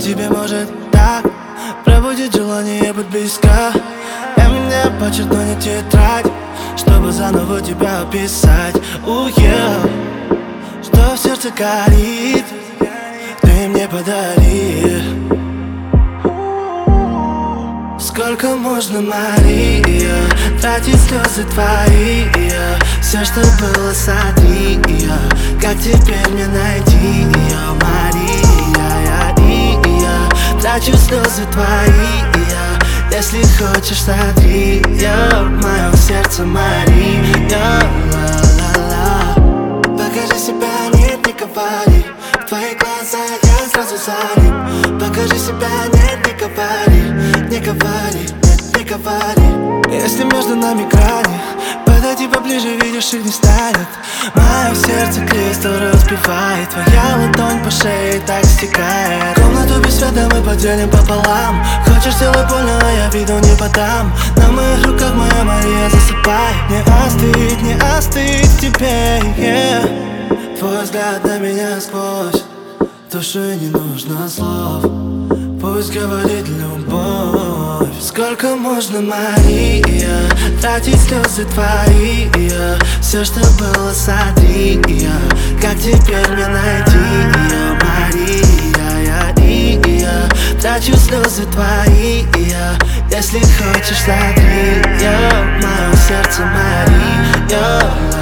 тебе может так пробудить желание быть близко. Я меня подчеркну не тетрадь, чтобы заново тебя описать. Что в сердце горит, ты мне подари. Сколько можно, Мария, тратить слезы твои? Все, что было, сотри. Как теперь мне найти ее, Мария? Трачу слезы твои. Если хочешь, сотри в моем сердце, Мария. Покажи себя, нет, не говори. В твои глаза я сразу залип. Покажи себя, нет, не говори. Не говори, нет, не говори. Если между нами грани, подойди поближе, видишь, их не станет. Мое сердце кристалл разбивает. Твоя ладонь по шее так стекает. Комнату без света мы поделим пополам. Хочешь сделать больно, а я виду не подам. На моих руках, моя Мария, засыпай. Не остыть тебе, Твой взгляд на меня сквозь. Душе не нужно слов, пусть говорит любовь. Сколько можно, Мария, тратить слезы твои? Все, что было, сотри. Как теперь мне найти ее, Мария? Трачу слезы твои. Если хочешь, сотри в моем сердце, Мария.